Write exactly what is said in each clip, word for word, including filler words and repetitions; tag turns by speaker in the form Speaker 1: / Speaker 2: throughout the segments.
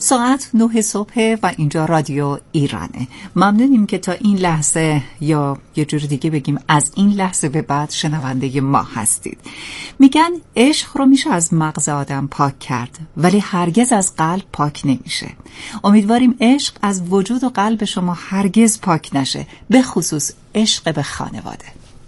Speaker 1: ساعت نه صبح و اینجا رادیو ایرانه. ممنونیم که تا این لحظه، یا یه جور دیگه بگیم از این لحظه به بعد، شنونده ما هستید. میگن عشق رو میشه از مغز آدم پاک کرد، ولی هرگز از قلب پاک نمیشه. امیدواریم عشق از وجود و قلب شما هرگز پاک نشه، به خصوص عشق به خانواده.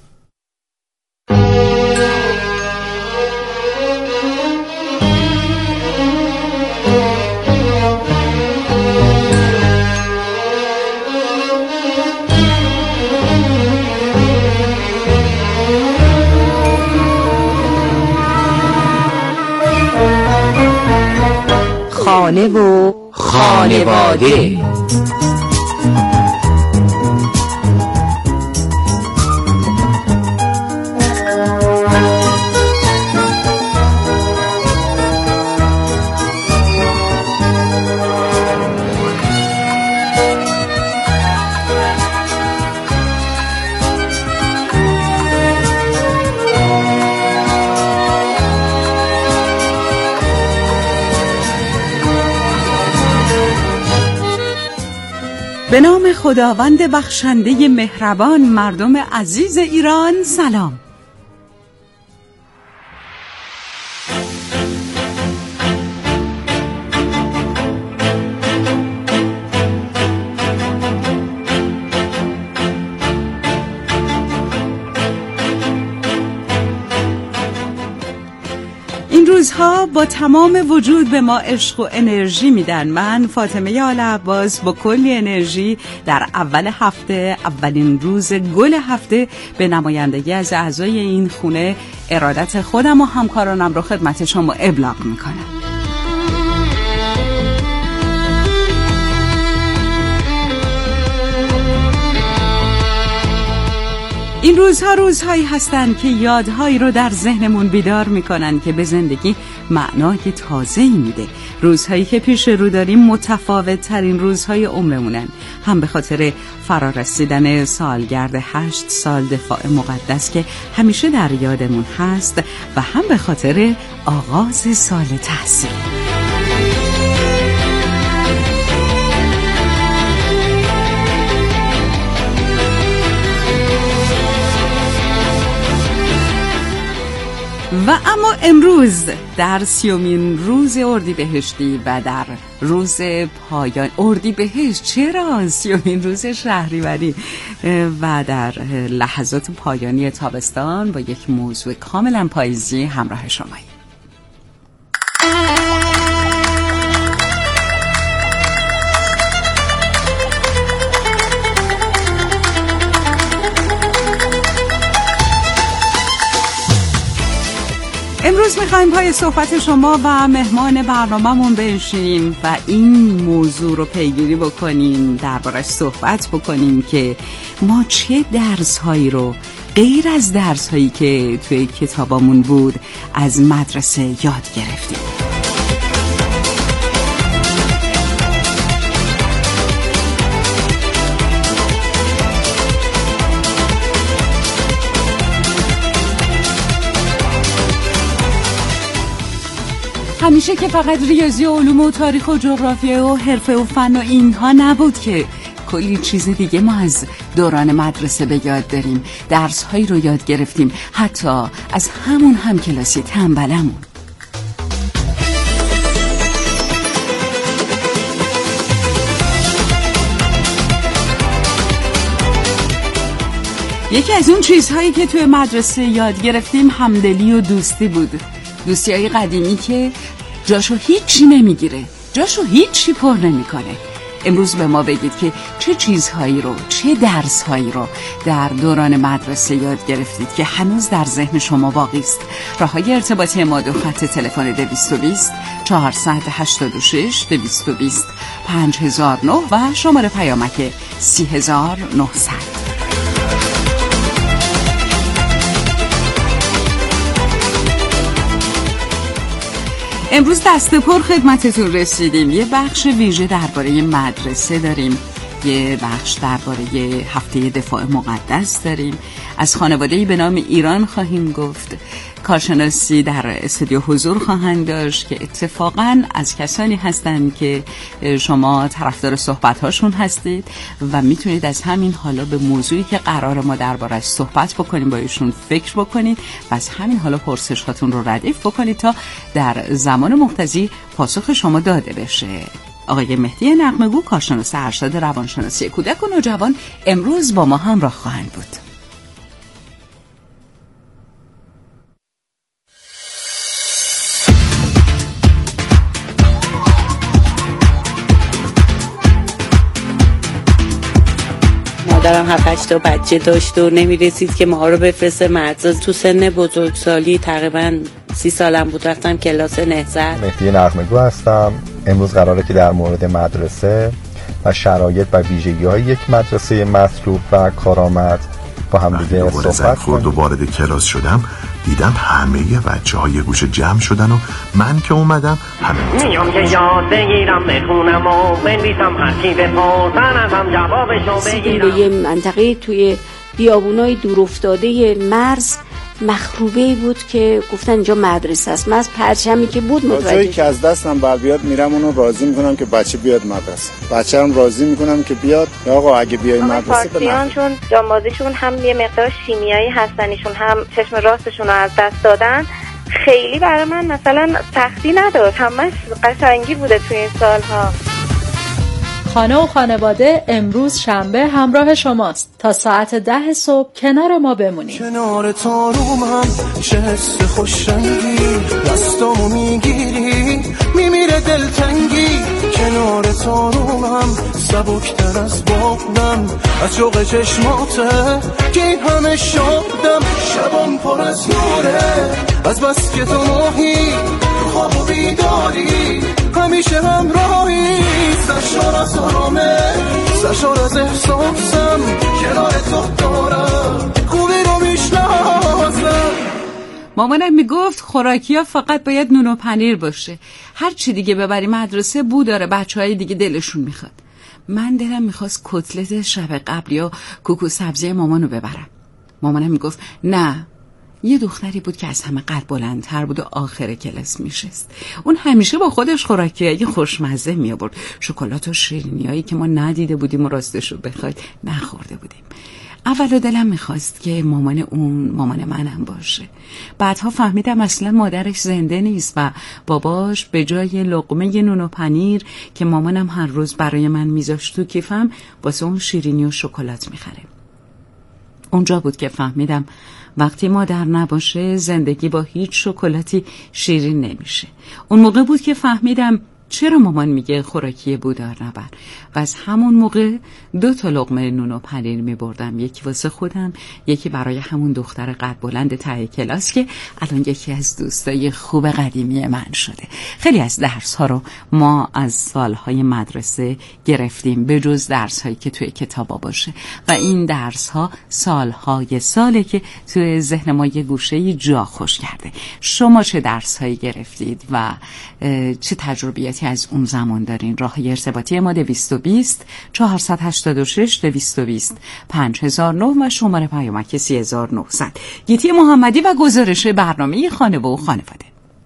Speaker 2: خانه و خانواده.
Speaker 3: به نام خداوند بخشنده مهربان، مردم عزیز ایران، سلام. روزها با تمام وجود به ما عشق و انرژی میدن. من فاطمه آل عباس با کلی انرژی در اول هفته، اولین روز گل هفته، به نمایندگی از اعضای این خونه ارادت خودم و همکارانم رو خدمت شما ابلاغ میکنم. این روزها روزهایی هستند که یادهایی رو در ذهنمون بیدار میکنن که به زندگی معنای تازه‌ای میده. روزهایی که پیش رو داریم متفاوت ترین روزهای عمرمونن، هم به خاطر فرارسیدن سالگرد هشت سال دفاع مقدس که همیشه در یادمون هست، و هم به خاطر آغاز سال تحصیل. و اما امروز در سیومین روز اردیبهشتی و در روز پایان اردیبهشت، چرا سیومین روز شهریوری، و در لحظات پایانی تابستان با یک موضوع کاملا پاییزی همراه شماییم. امروز میخوایم پای صحبت شما و مهمان برنامه‌مون بنشینیم و این موضوع رو پیگیری بکنیم، دربارش صحبت بکنیم که ما چه درس‌هایی رو غیر از درس‌هایی که توی کتابامون بود از مدرسه یاد گرفتیم. همیشه که فقط ریاضی و علوم و تاریخ و جغرافیا و حرفه و فن و اینها نبود که کلی چیز دیگه ما از دوران مدرسه به یاد داریم. درس هایی رو یاد گرفتیم، حتی از همون هم کلاسی تنبلمون. یکی از اون چیزهایی که توی مدرسه یاد گرفتیم همدلی و دوستی بود. دوستی های قدیمی که جاشو هیچی نمیگیره، جاشو هیچی پر نمیکنه. امروز به ما بگید که چه چیزهایی رو، چه درسهایی رو در دوران مدرسه یاد گرفتید که هنوز در ذهن شما باقی است. راههای ارتباطی ما دو خط تلفن دویست و بیست چهارصد و هشتاد و شش دویست و بیست پنج هزار و نه و شماره پیامک سی هزار و نهصد. امروز دست پر خدمتتون رسیدیم. یه بخش ویژه درباره مدرسه داریم، یه بخش درباره هفته دفاع مقدس داریم، از خانواده‌ای به نام ایران خواهیم گفت، کارشناسی در استودیو حضور خواهند داشت که اتفاقاً از کسانی هستند که شما طرفدار صحبت‌هاشون هستید و میتونید از همین حالا به موضوعی که قرار ما درباره‌اش صحبت بکنیم با ایشون فکر بکنید و از همین حالا پرسش‌هاتون رو ردیف بکنید تا در زمان مقتضی پاسخ شما داده بشه. آقای مهدی نغمه‌گو، کارشناس ارشد روانشناسی کودک و نوجوان، امروز با ما همراه خواهند بود.
Speaker 4: مادرم هفت هشت تا بچه داشت و نمیرسید که ما رو بفرسته مدرسه. تو سن بزرگسالی تقریبا سی سالم بود رفتم کلاس نهضت.
Speaker 5: مهدی نغمه‌گو هستم. امروز قراره که در مورد مدرسه و شرایط و ویژگی‌های یک مدرسه مطلوب و کارآمد با هم دیگه صحبت کنیم.
Speaker 6: و وارد کلاس شدم دیدم همه بچه‌ها یه گوشه جمع شدن و من که اومدم همه
Speaker 7: میام که یاد بگیرم بخونم و بنویسم هر کی بپرسن ازم جوابشو بگیرم.
Speaker 8: به یه منطقه توی بیابونای دور افتاده مرز مخروبه‌ای بود که گفتن اینجا مدرسه است. من از پرچمی که بود متوجه
Speaker 9: جایی که از دستم بر بیاد میرم اونو راضی میکنم که بچه بیاد مدرسه. بچه‌ام راضی میکنم که بیاد. آقا اگه بیای مدرسه
Speaker 10: بنام. چون جانبازیشون هم یه مقدار شیمیایی هستن، ایشون هم چشم راستشون رو از دست دادن. خیلی برای من مثلا سختی نداشت، همش قشنگی بوده توی این سالها.
Speaker 11: خانه و خانواده امروز شنبه همراه شماست تا ساعت ده صبح کنار ما بمونید.
Speaker 12: کنار تو روم هم چه حس خوشنگی، دستامو میگیری میمیره دلتنگی. کنار تو روم هم سبکتر از بابم، از شوق چشماته که این همه شادم. شبم پر از نوره از بس که تو ماهی، خواب و بیداری همیشه همراهی. سرشار از آرامه، سرشار از احساسم، کنار تو دارم خوبی رو میشناسم.
Speaker 3: مامانم میگفت خوراکی ها فقط باید نون و پنیر باشه، هر چی دیگه ببری مدرسه بو داره، بچه های دیگه دلشون میخواد. من دلم میخواست کتلت شب قبل یا کوکو سبزی مامانو ببرم. مامانم میگفت نه. یه دختری بود که از همه قد بلندتر بود و آخر کلاس میشست. اون همیشه با خودش خوراکیای خوشمزه می آورد، شکلات و شیرینیایی که ما ندیده بودیم و راستش رو بخواید نخورده بودیم. اول دلم میخواست که مامان اون مامان منم باشه. بعدها فهمیدم اصلا مادرش زنده نیست و باباش به جای لقمه نون و پنیر که مامانم هر روز برای من میذاشت تو کیفم، واسه اون شیرینی و شکلات میخره. اونجا بود که فهمیدم وقتی مادر نباشه زندگی با هیچ شکلاتی شیرین نمیشه. اون موقع بود که فهمیدم چرا مامان میگه خوراکی بودار نبر و از همون موقع دو تا لقمه نون و پنیر میبردم، یکی واسه خودم، یکی برای همون دختر قد بلند ته کلاس که الان یکی از دوستای خوب قدیمی من شده. خیلی از درس ها رو ما از سالهای مدرسه گرفتیم به جز درس هایی که توی کتابا باشه و این درس ها سالهای ساله که توی ذهن ما یه گوشه جا خوش کرده. شما چه درس هایی گرفتید و چه تجربیاتی از اون زمان دارین؟ راه ارتباطی ما دویست و بیست چهارصد و هشتاد و شش دویست و بیست پنج هزار و نه و شماره پیامک سی هزار و نهصد. گیتی محمدی و گزارش برنامه خانه و خانواده.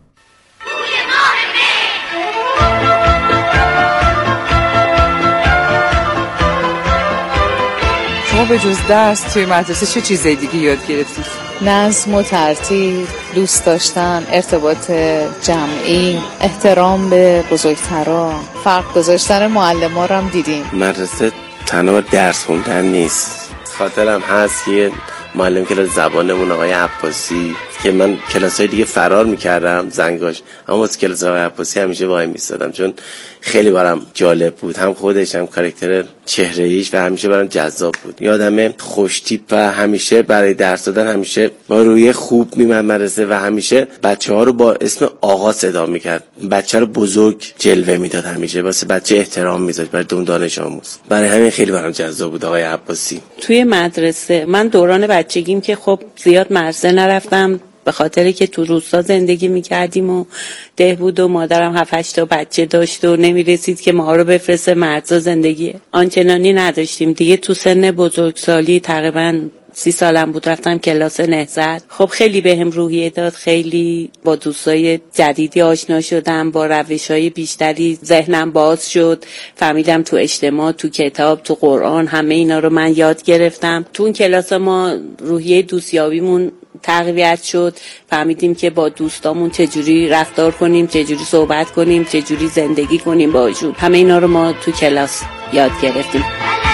Speaker 13: شما به جز درس توی مدرسه چه چیزای دیگه یاد گرفتید؟
Speaker 14: نظم و ترتیب، دوست داشتن، ارتباط جمعی، احترام به بزرگترا، فرق گذاشتن معلم‌ها رو هم دیدیم.
Speaker 15: مدرسه تنها درس خوندن نیست. خاطرم هست که معلم کلاس زبانمون آقای عباسی که من کلاسای دیگه فرار میکردم زنگاش، اما واسه کلاس آقای عباسی همیشه وای میستادم چون خیلی برام جالب بود، هم خودش هم کاراکتر چهره‌ایش و همیشه برام جذاب بود. یادمه خوشتیپ و همیشه برای درس دادن همیشه با روی خوب میمد مدرسه و همیشه بچه‌ها رو با اسم آقا صدا میکرد، بچه رو بزرگ جلوه میداد، همیشه واسه بچه احترام میذاشت برای دون دانش آموز. برای همین خیلی برام جذاب بود آقای عباسی.
Speaker 4: توی مدرسه من دوران بچگیم که خب زیاد مدرسه نرفتم به خاطری که تو روستا زندگی میکردیم و ده بود و مادرم هفت هشت تا بچه داشت و نمیرسید که ما رو بفرسته مدرسه. زندگی آنچنانی نداشتیم دیگه. تو سن بزرگسالی تقریبا سی سالم بود رفتم کلاس نهضت. خب خیلی بهم روحیه داد، خیلی با دوستای جدیدی آشنا شدم، با روش‌های بیشتری ذهنم باز شد، فهمیدم تو اجتماع، تو کتاب، تو قرآن همه اینا رو من یاد گرفتم. تو اون کلاس ما روحیه دوستیابیمون تقویت شد، فهمیدیم که با دوستامون چجوری رفتار کنیم، چجوری صحبت کنیم، چجوری زندگی کنیم باهاشون. همه اینا رو ما تو کلاس یاد گرفتیم.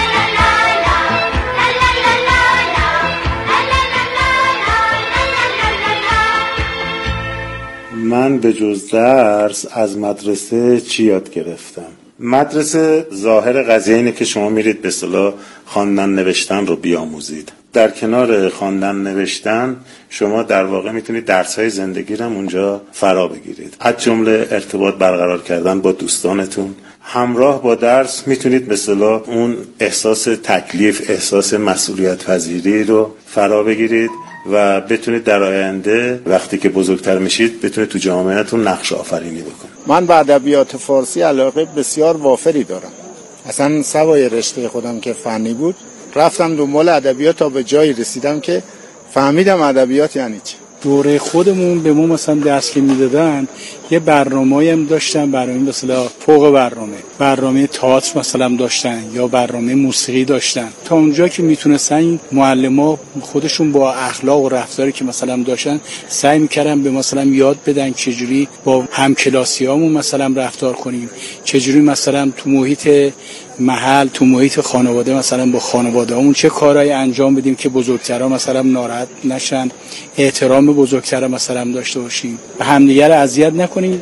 Speaker 9: من به جز درس از مدرسه چی یاد گرفتم؟ مدرسه ظاهر قضیه اینه که شما میرید به اصطلاح خواندن نوشتن رو بیاموزید. در کنار خواندن نوشتن شما در واقع میتونید درس‌های زندگی رو اونجا فرا بگیرید. از جمله ارتباط برقرار کردن با دوستانتون. همراه با درس میتونید به اصطلاح اون احساس تکلیف، احساس مسئولیت پذیری رو فرا بگیرید و بتونید در آینده وقتی که بزرگتر میشید بتونید تو جامعهتون نقش آفرینی بکنید.
Speaker 16: من به ادبیات فارسی علاقه بسیار وافری دارم. اصلا سوای رشته خودم که فنی بود رفتم دنبال ادبیات تا به جایی رسیدم که فهمیدم ادبیات یعنی چی.
Speaker 17: دوره خودمون به ما مثلا درس که میدادن یه برنامه‌ای هم داشتن، برنامه مثلا فوق برنامه برنامه تئاتر مثلا داشتن یا برنامه موسیقی داشتن. تا اونجا که میتونستن این معلم‌ها خودشون با اخلاق و رفتاری که مثلا داشتن سعی میکردن به مثلا یاد بدن چجوری با همکلاسیامون مثلا رفتار کنیم، چجوری مثلا تو محیط محل، تو محیط خانواده مثلا با خانواده‌مون چه کارهایی انجام بدیم که بزرگترها مثلا ناراحت نشن، احترام بزرگترها مثلا داشته باشیم، به همدیگه رو اذیت نکنیم.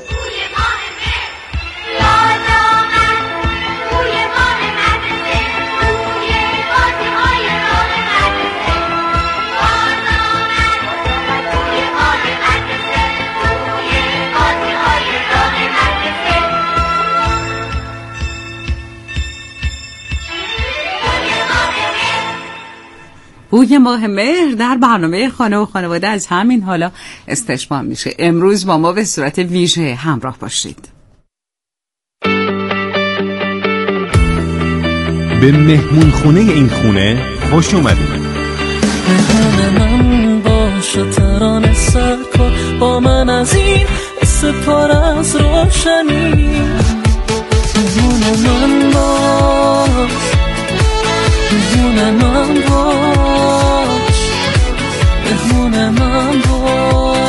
Speaker 3: بوی ماه مهر در برنامه خانه و خانواده از همین حالا استشمام میشه. امروز با ما به صورت ویژه همراه باشید.
Speaker 18: به مهمون خونه این خونه خوش اومدید.
Speaker 12: مهمون من باش و ترانه سر کن با من از این سپار از روشنی. مهمون من باش، مهمون من باش، مهمون من باش.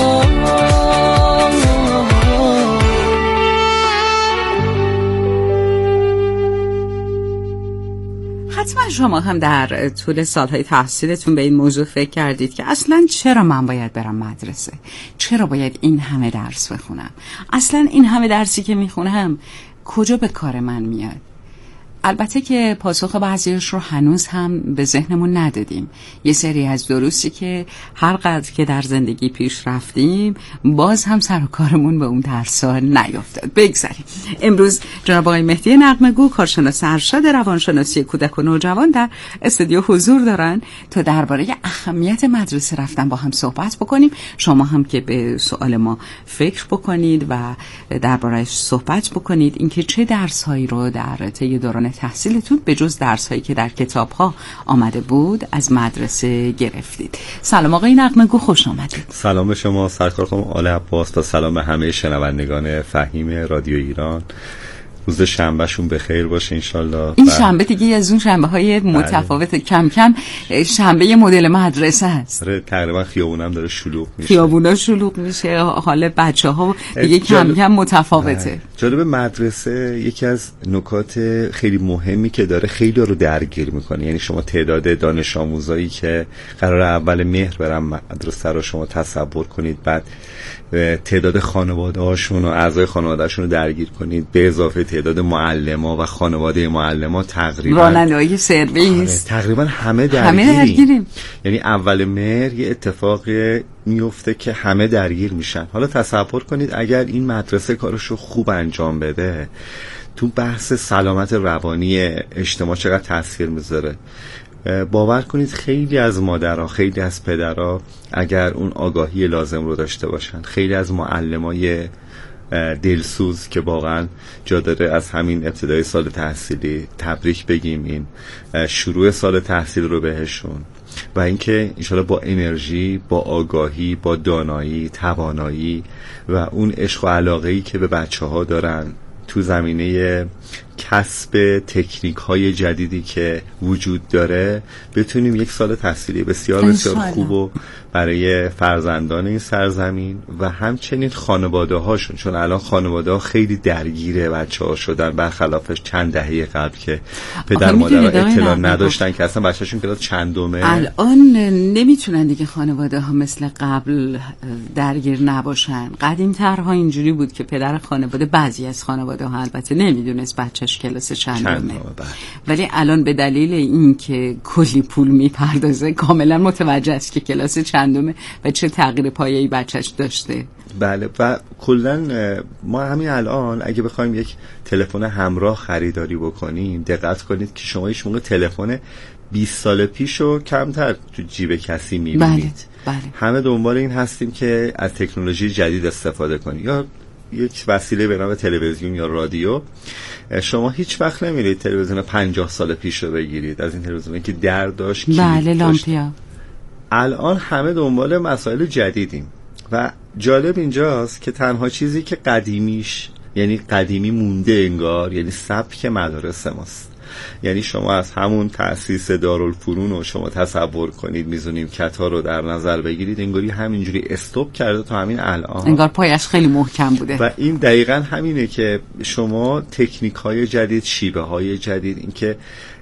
Speaker 3: حتما شما هم در طول سالهای تحصیلتون به این موضوع فکر کردید که اصلا چرا من باید برم مدرسه؟ چرا باید این همه درس بخونم؟ اصلا این همه درسی که میخونم کجا به کار من میاد؟ البته که پاسخ بعضیش رو هنوز هم به ذهنمون ندادیم. یه سری از دروسی که هر قدر که در زندگی پیش رفتیم باز هم سر و کارمون به اون درس‌ها نیافتاد. بگذاریم. امروز جناب آقای مهدی نغمه‌گو، کارشناس ارشد روانشناسی کودک و نوجوان، در استودیو حضور دارن تا درباره اهمیت مدرسه رفتن با هم صحبت بکنیم. شما هم که به سوال ما فکر بکنید و درباره‌اش صحبت بکنید، اینکه چه درس‌هایی رو در طی دوران تحصیلتون به جز درس‌هایی که در کتاب‌ها آمده بود از مدرسه گرفتید. سلام آقای نغمه‌گو، خوش آمدید.
Speaker 19: سلام به شما سرکار خانم آل عباس و سلام به همه شنوندگان فهیم رادیو ایران. روز شنبهشون بخیر باشه انشالله.
Speaker 3: این شنبه دیگه از اون شنبه های متفاوت، کم کم شنبه مدل مدرسه است.
Speaker 19: آره تقریبا خیابونم داره شلوغ میشه.
Speaker 3: خیابونا شلوغ میشه، حال بچه‌ها دیگه کم کم متفاوته.
Speaker 19: جالب مدرسه یکی از نکات خیلی مهمی که داره خیلی رو درگیر میکنه. یعنی شما تعداد دانش آموزایی که قرار اول مهر برن مدرسه رو شما تصور کنید، بعد تعداد خانواده‌هاشون و اعضای خانواده‌شون رو درگیر کنید، به اضافه تعداد معلما و خانواده معلما تقریبا
Speaker 3: راننده‌های سرویس
Speaker 19: تقریبا همه درگیریم.
Speaker 3: همه درگیریم.
Speaker 19: یعنی اول مهر یه اتفاقی میفته که همه درگیر میشن. حالا تصور کنید اگر این مدرسه کارشو خوب انجام بده تو بحث سلامت روانی اجتماع چقدر تاثیر میذاره. باور کنید خیلی از مادرها، خیلی از پدرها اگر اون آگاهی لازم رو داشته باشن، خیلی از معلمای دلسوز که واقعا جا داره از همین ابتدای سال تحصیلی تبریک بگیم این شروع سال تحصیل رو بهشون، و اینکه انشالله با انرژی، با آگاهی، با دانایی، توانایی و اون عشق و علاقه‌ای که به بچه‌ها دارن تو زمینه کسب تکنیک های جدیدی که وجود داره بتونیم یک سال تحصیلی بسیار بسیار خوب و برای فرزندان این سرزمین و همچنین خانواده هاشون، چون الان خانواده ها خیلی درگیره بچه ها شدن برخلافش چند دهه قبل که پدر مادر اطلاع نداشتن که اصلا بچه هاشون کلاس چندمه.
Speaker 3: الان نمیتونن دیگه خانواده ها مثل قبل درگیر نباشن. قدیم ترها اینجوری بود که پدر خانواده، بعضی از خانواده ها البته نمیدونست بچهش کلاس چندمه، ولی الان به دلیل این که کلی پول میپردازه کاملا متوجه است که کلاس چندمه و چه تغییر پایه‌ای بچهش داشته.
Speaker 19: بله و کلا ما همین الان اگه بخوایم یک تلفن همراه خریداری بکنیم دقت کنید که شما هیچ موقع تلفن بیست سال پیشو کمتر تو جیب کسی میبینید.
Speaker 3: بله.
Speaker 19: همه دنبال این هستیم که از تکنولوژی جدید استفاده کنیم، یا یک وسیله به نام تلویزیون یا رادیو. شما هیچ وقت نمیرید تلویزیون پنجاه سال پیش رو بگیرید، از این تلویزیونی که در داشت،
Speaker 3: بله لامپیا.
Speaker 19: الان همه دنبال مسائل جدیدیم و جالب اینجاست که تنها چیزی که قدیمیش یعنی قدیمی مونده انگار یعنی سبک مدارس ماست. یعنی شما از همون تأسیس دارالفنون رو شما تصور کنید، میزونیم کتا رو در نظر بگیرید، انگاری همینجوری استوب کرده تا همین الان،
Speaker 3: انگار پایش خیلی محکم بوده.
Speaker 19: و این دقیقاً همینه که شما تکنیک های جدید، شیوه های جدید، اینکه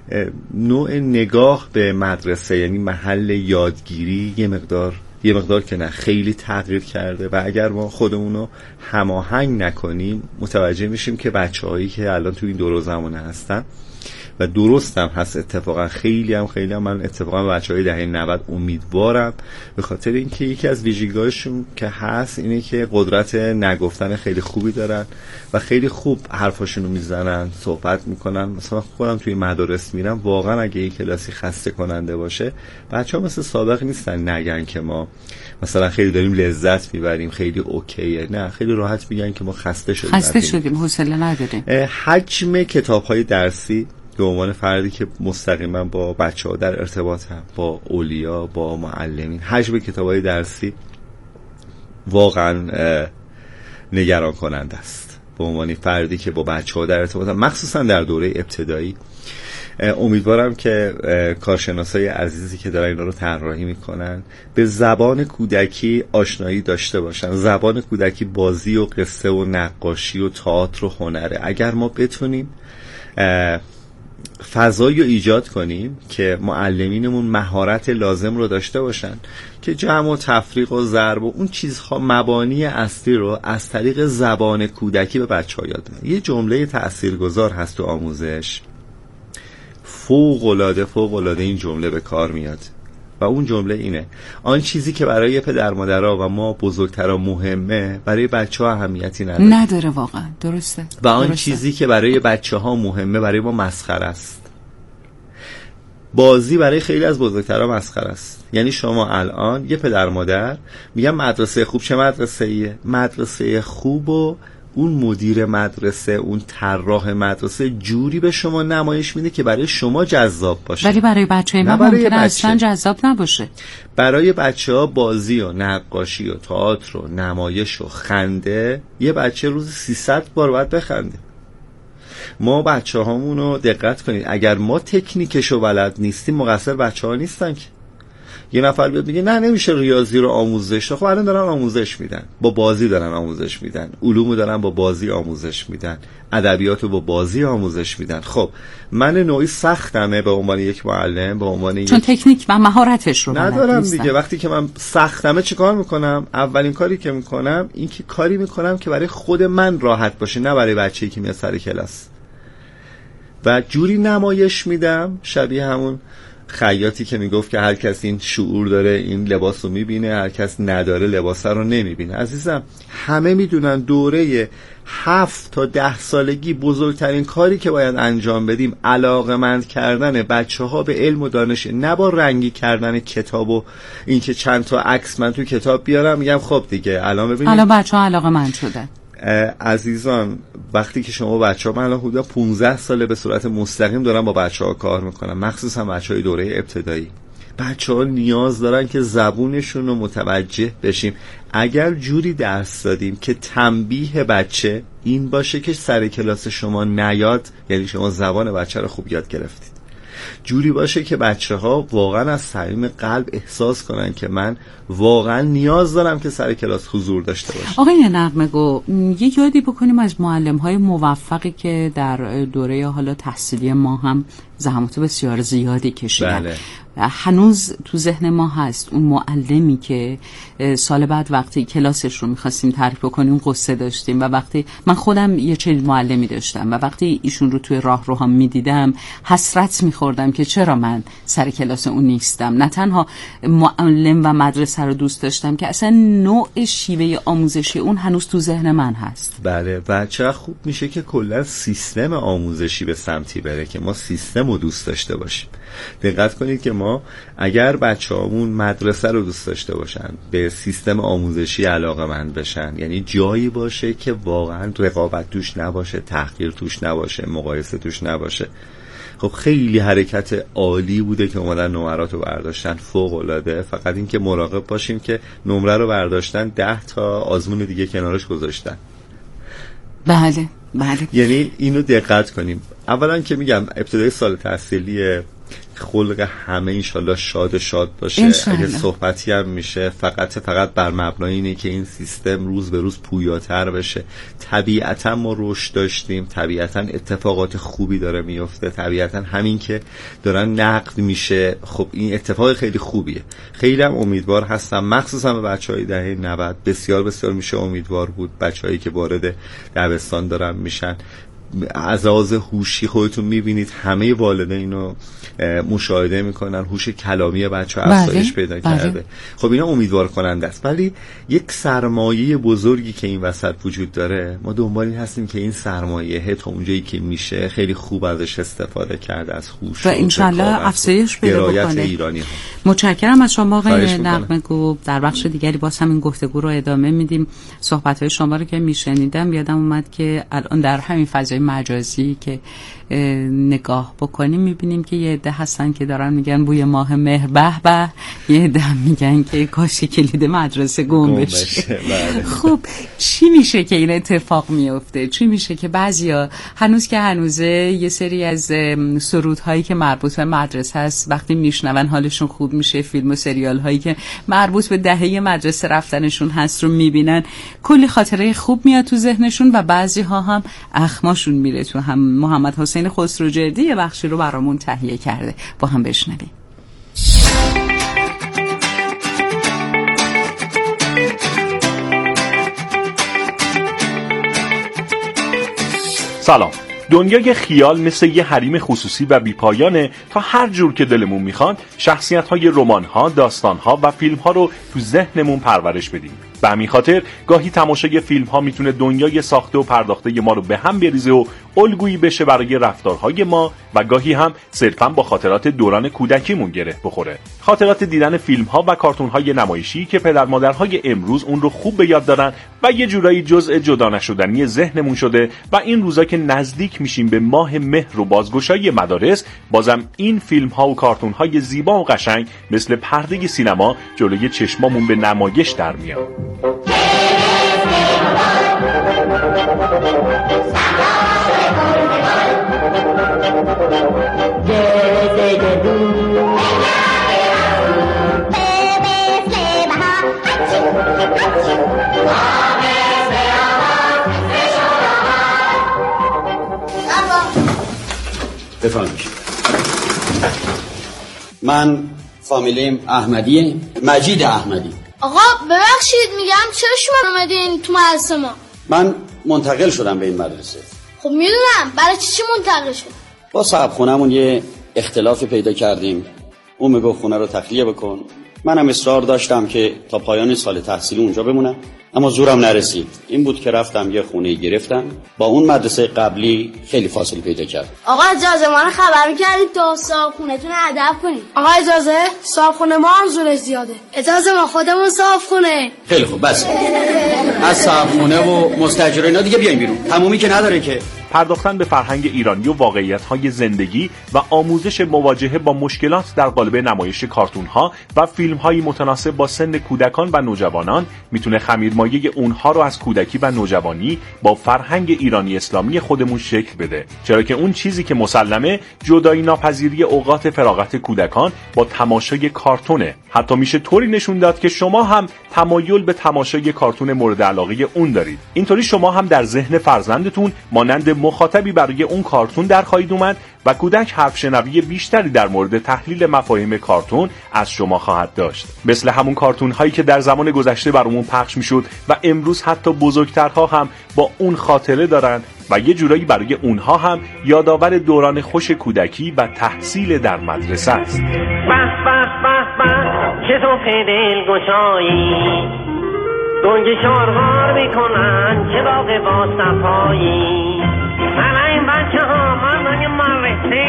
Speaker 19: نوع نگاه به مدرسه یعنی محل یادگیری یه مقدار یه مقدار که نه خیلی تغییر کرده و اگر ما خودمونو هماهنگ نکنیم متوجه میشیم که بچه‌هایی که الان تو این دور و زمانه هستن و درست هم هست، اتفاقا خیلی هم خیلی هم من اتفاقا بچه‌های دهه نود امیدوارم به خاطر اینکه یکی از ویژگی‌هاشون که هست اینه که قدرت نگفتن خیلی خوبی دارن و خیلی خوب حرفاشونو میزنن، صحبت میکنن. مثلا خودم توی مدارس میرم، واقعا اگه این کلاسی خسته کننده باشه بچه‌ها مثل سابق نیستن نگن که ما مثلا خیلی داریم لذت میبریم، خیلی اوکیه. نه، خیلی راحت میگن که ما خسته شدیم
Speaker 3: خسته شدیم حوصله نداریم.
Speaker 19: حجم کتاب‌های درسی به عنوان فردی که مستقیما با بچه‌ها در ارتباطم، با اولیا، با معلمین، حجم کتاب‌های درسی واقعا نگران کننده است. به عنوان فردی که با بچه‌ها در ارتباطم، مخصوصا در دوره ابتدایی، امیدوارم که کارشناسای عزیزی که دارن اینا رو طراحی میکنن به زبان کودکی آشنایی داشته باشن. زبان کودکی بازی و قصه و نقاشی و تئاتر و هنره. اگر ما بتونیم فضایی رو ایجاد کنیم که معلمینمون مهارت لازم رو داشته باشن که جمع و تفریق و ضرب و اون چیزها مبانی اصلی رو از طریق زبان کودکی به بچه‌ها یاد بدن. یه جمله تاثیرگذار هست تو آموزش، فوق العاده فوق العاده این جمله به کار میاد و اون جمله اینه: آن چیزی که برای پدر مادرها و ما بزرگترا مهمه برای بچه‌ها اهمیتی نداره.
Speaker 3: نداره واقعا. درسته.
Speaker 19: و آن
Speaker 3: درسته.
Speaker 19: چیزی که برای بچه‌ها مهمه برای ما مسخره است. بازی برای خیلی از بزرگترا مسخره است. یعنی شما الان یه پدر مادر میگن مدرسه خوب چه مدرسه‌ایه؟ مدرسه خوب و اون مدیر مدرسه، اون طراح مدرسه جوری به شما نمایش میده که برای شما جذاب باشه،
Speaker 3: ولی برای بچه ما ممکنه اصلا جذاب نباشه.
Speaker 19: برای بچه ها بازی و نقاشی و تئاتر و نمایش و خنده، یه بچه روز سیصد بار باید بخنده. ما بچه هامونو دقت کنید، اگر ما تکنیکشو بلد نیستیم مقصر بچه ها نیستن که. یه نفر بیاد میگه نه نمیشه ریاضی رو آموزش داد. خب الان دارن آموزش میدن، با بازی دارن آموزش میدن، علومو دارن با بازی آموزش میدن، ادبیاتو با بازی آموزش میدن. خب من نوعی سختمه به عنوان یک معلم، به عنوان
Speaker 3: چون یک... تکنیک و مهارتش رو
Speaker 19: ندارم دیگه. وقتی که من سختمه چیکار میکنم؟ اولین کاری که میکنم این که کاری میکنم که برای خود من راحت باشه، نه برای بچه‌ای که میاد سر کلاس. و جوری نمایش میدم شبیه همون خیاطی که میگفت که هر کس این شعور داره این لباس رو میبینه، هر کس نداره لباس رو نمیبینه. عزیزم همه میدونن دوره هفت تا ده سالگی بزرگترین کاری که باید انجام بدیم علاقمند کردن بچه ها به علم و دانش، نه با رنگی کردن کتاب و این که چند تا عکس من تو کتاب بیارم میگم خب دیگه الان ببینید
Speaker 3: الان بچه ها علاقمند شدن.
Speaker 19: عزیزان وقتی که شما بچه ها، من الان حدود پونزده ساله به صورت مستقیم دارم با بچه ها کار میکنم، مخصوصا بچه های دوره ابتدایی. بچه ها نیاز دارن که زبونشون رو متوجه بشیم. اگر جوری درس دادیم که تنبیه بچه این باشه که سر کلاس شما نیاد، یعنی شما زبان بچه رو خوب یاد گرفتید. جوری باشه که بچه ها واقعا از صمیم قلب احساس کنن که من واقعا نیاز دارم که سر کلاس حضور داشته باشم.
Speaker 3: آقای نغمه‌گو، یه یادی بکنیم از معلم های موفقی که در دوره حالا تحصیلی ما هم زحمات بسیار زیادی کشیدن.
Speaker 19: بله.
Speaker 3: هنوز تو ذهن ما هست اون معلمی که سال بعد وقتی کلاسش رو می‌خواستیم تعریف کنیم قصه داشتیم و وقتی من خودم یه چنین معلمی داشتم و وقتی ایشون رو توی راه رو هم می‌دیدم حسرت می‌خوردم که چرا من سر کلاس اون نیستم. نه تنها معلم و مدرسه رو دوست داشتم که اصلا نوع شیوه آموزشی اون هنوز تو ذهن من هست.
Speaker 19: بله، و چقدر خوب میشه که کلا سیستم آموزشی به سمتی بره که ما سیستم رو دوست داشته باشیم. دقت کنید که ما اگر بچه‌هامون مدرسه رو دوست داشته باشن، به سیستم آموزشی علاقه‌مند بشن، یعنی جایی باشه که واقعا رقابت توش نباشه، تحقیر توش نباشه، مقایسه توش نباشه. خب خیلی حرکت عالی بوده که اومدن نمرات رو برداشتن، فوق العاده. فقط این که مراقب باشیم که نمره رو برداشتن، ده تا آزمون دیگه کنارش گذاشتن.
Speaker 3: بله بله،
Speaker 19: یعنی اینو دقت کنیم. اولا که میگم ابتدای سال تحصیلی خلق همه انشالله شاد شاد باشه. اگه صحبتی هم میشه فقط فقط بر مبنای اینه که این سیستم روز به روز پویاتر بشه. طبیعتا ما رشد داشتیم، طبیعتا اتفاقات خوبی داره میفته، طبیعتا همین که دارن نقد میشه خب این اتفاق خیلی خوبیه. خیلی هم امیدوار هستم، مخصوصا به بچهای دهه نود بسیار بسیار میشه امیدوار بود. بچهایی که وارد دبستان دارن میشن، از لحاظ هوشی خودتون میبینید همه والدین اینو مشاهده میکنن، هوش کلامی بچه ها افزایش پیدا
Speaker 3: بله.
Speaker 19: کرده. خب اینا امیدوار کننده است، ولی یک سرمایه بزرگی که این وسط وجود داره، ما دنبال این هستیم که این سرمایه تا اونجایی که میشه خیلی خوب ازش استفاده کرده، از هوش
Speaker 3: و انشالله افزایش پیدا بکنه.
Speaker 19: ایرانی ها.
Speaker 3: متشکرم از شما آقای نغمه‌گو. در بخش دیگری باز هم این گفتگو رو ادامه میدیم. صحبت‌های شما رو که میشنیدم یادم اومد که الان در همین فضای مجازی که نگاه بکنیم میبینیم که یه عده هستن که دارن میگن بوی ماه مهر به به، یه عده میگن که کاش کلید مدرسه گم بشه. خب چی میشه که این اتفاق میفته؟ چی میشه که بعضیا هنوز که هنوزه یه سری از سرودهایی که مربوط به مدرسه هست وقتی میشنون حالشون خوب میشه، فیلم و سریال هایی که مربوط به دهه مدرسه رفتنشون هست رو میبینن، کلی خاطره خوب میاد تو ذهنشون و بعضی ها هم اخماشون میره تو هم. محمد حسین خسروجردی یه بخشی رو برامون تهیه کرده، با هم بشنویم.
Speaker 20: سلام. دنیای خیال مثل یه حریم خصوصی و بیپایانه تا هر جور که دلمون میخواد شخصیت‌های رمان‌ها، داستان‌ها و فیلم‌ها رو تو ذهنمون پرورش بدیم. به همین خاطر گاهی تماشای فیلم‌ها میتونه دنیای ساخته و پرداخته ما رو به هم بریزه و الگویی بشه برای رفتارهای ما و گاهی هم صرفاً با خاطرات دوران کودکیمون گره بخوره. خاطرات دیدن فیلم‌ها و کارتون‌های نمایشی که پدر مادرهای امروز اون رو خوب به یاد دارن و یه جورایی جزء جدا نشدنی ذهنمون شده و این روزا که نزدیک میشیم به ماه مهر و بازگشایی مدارس، بازم این فیلم‌ها و کارتون‌های زیبا و قشنگ مثل پرده سینما جلوی چشمامون به نمایش در میان.
Speaker 21: بفرمایید. من فامیلیم احمدیه، مجید احمدی.
Speaker 22: آقا ببخشید میگم چرا شما اومدین تو مدرسه ما؟
Speaker 21: من منتقل شدم به این مدرسه.
Speaker 22: خب میدونم، برای چی چی منتقل شد؟
Speaker 21: با صاحب خونمون یه اختلافی پیدا کردیم. اون میگفت خونه رو تخلیه بکن. منم اصرار داشتم که تا پایان سال تحصیلی اونجا بمونم، اما زورم نرسید. این بود که رفتم یه خونه گرفتم. با اون مدرسه قبلی خیلی فاصله پیدا کرد.
Speaker 22: آقا اجازه ما رو خبر می‌کردید تا صاحب خونه‌تون ادب کنید. آقا اجازه، صاحب خونه ما هم زورش زیاده. اجازه ما خودمون صاحب خونه.
Speaker 21: خیلی خوب بس. از صاحب خونه و مستاجر اینا دیگه بیاین بیرون. تمومی که نداره که.
Speaker 20: پرداختن به فرهنگ ایرانی و واقعیت‌های زندگی و آموزش مواجهه با مشکلات در قالب نمایش کارتون‌ها و فیلم‌های متناسب با سن کودکان و نوجوانان میتونه خمیرمایه اونها رو از کودکی و نوجوانی با فرهنگ ایرانی اسلامی خودمون شکل بده، چرا که اون چیزی که مسلمه جدایی ناپذیری اوقات فراغت کودکان با تماشای کارتونه. حتی میشه طوری نشون داد که شما هم تمایل به تماشای کارتون مورد علاقه اون دارید. اینطوری شما هم در ذهن فرزندتون مانند مخاطبی برای اون کارتون در خواهید اومد و کودک حرف شنوی بیشتری در مورد تحلیل مفاهیم کارتون از شما خواهد داشت. مثل همون کارتون هایی که در زمان گذشته برامون پخش میشد و امروز حتی بزرگترها هم با اون خاطره دارن و یه جورایی برای اونها هم یادآور دوران خوش کودکی و تحصیل در مدرسه است.
Speaker 7: به به به به چه تو دل گشایی دنگ شارهار میکنن چه باغ با صفایی من این بچه ها من مدرسه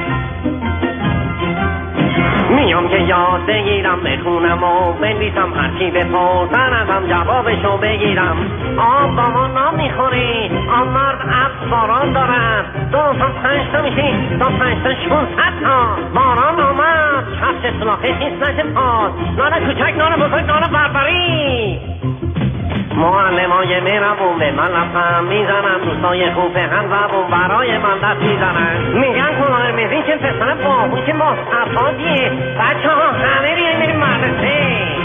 Speaker 7: میام که یاد بگیرم بخونم و بنویسم هرچی بپرسن ازم جوابشو بگیرم. آب با ما نام میخوری آب مرد عبد باران دارن دو تا پنج تا میشی دو پنج تا شونصد تا باران آمد کفش سلاخی خیس نشه پاس نان کوچک نان بزرگ نان بربری. معلمای مهربون به من لبخند میزنن دوستای خوب هم زبون برای من دست میزنن میگن کلاه میزین که پسر باهوش مصطفادیه بچه ها همه بیاین بریم مدرسه.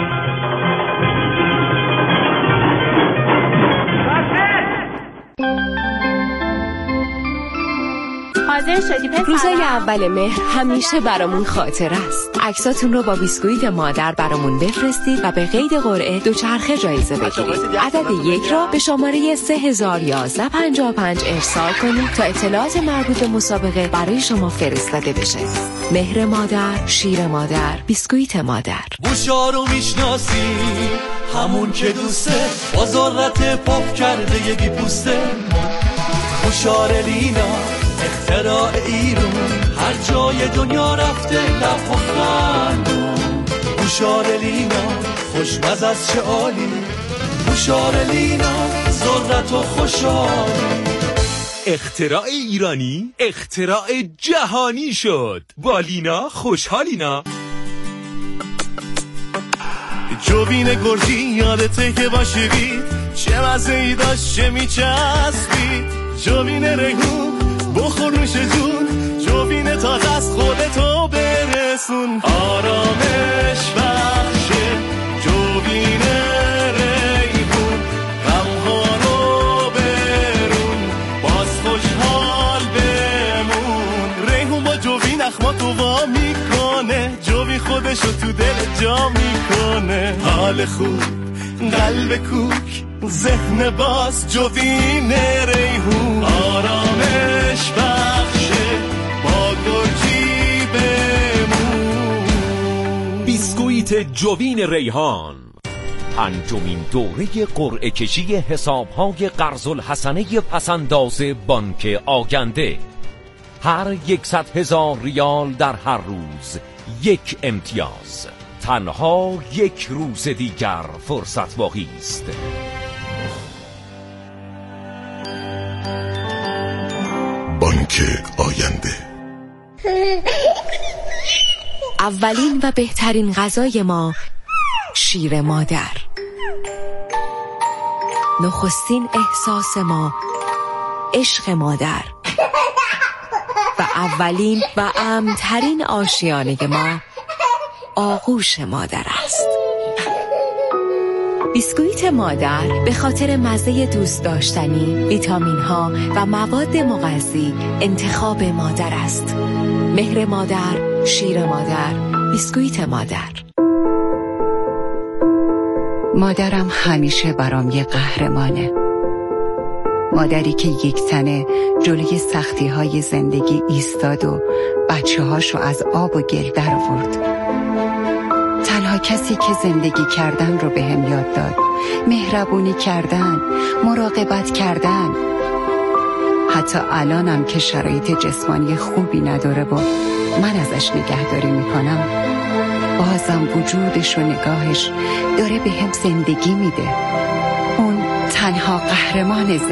Speaker 1: روزای اول مهر همیشه برامون خاطر است. عکساتون رو با بیسکویت مادر برامون بفرستید و به قید قرعه دوچرخه جایزه بگیرید. عدد یک را به شماره سه هزار و یازده پنجاه و پنج ارسال کنید تا اطلاعات مربوط به مسابقه برای شما فرستاده بشه. مهر مادر، شیر مادر، بیسکویت مادر.
Speaker 12: بوشا رو میشناسی همون که دوسته با ذرت پاپ کرده یه بی پوسته. بوشار لینا اختراع ایرون هر جای دنیا رفته لب و خندون. بوشار لینا خوشمزه از چه عالی بوشار لینا ذرت و خوشحالی.
Speaker 18: اختراع ایرانی اختراع جهانی شد. با لینا خوشحالینا.
Speaker 12: جوین گرجی یادته که باشیدی چه مزه ای داشت چه میچسبید. جوین ریحون بخور نوش جون جوین تازه از خودتو برسون. آرامش بخشه جوین ریحون غمها رو برون باز خوشحال بمون. ریحون با جوین اخماتو وا میکنه جوین خودشو تو دل جا میکنه. حال خوب قلب کوک ذهن باز جوین ریحون. آرامش بخشه با گرجی بمون.
Speaker 18: بیسکویت جوین ریحان. پنجمین دوره قرعه کشی حسابهای قرض الحسنه پسنداز بانک آگنده. هر یکصد هزار ریال در هر روز یک امتیاز. تنها یک روز دیگر فرصت باقی است.
Speaker 6: بانک آینده.
Speaker 1: اولین و بهترین غذای ما شیر مادر. نخستین احساس ما عشق مادر و اولین و امن‌ترین آشیانه ما آغوش مادر است. بیسکویت مادر به خاطر مزه دوست داشتنی، ویتامین ها و مواد مغذی انتخاب مادر است. مهر مادر، شیر مادر، بیسکویت مادر.
Speaker 2: مادرم همیشه برام یه قهرمانه. مادری که یک تنه جلوی سختی های زندگی ایستاد و بچه هاشو از آب و گل در آورد. تنها کسی که زندگی کردن رو به هم یاد داد، مهربونی کردن، مراقبت کردن. حتی الانم که شرایط جسمانی خوبی نداره و من ازش نگهداری میکنم، بازم وجودش و نگاهش داره به هم زندگی میده. اون تنها قهرمان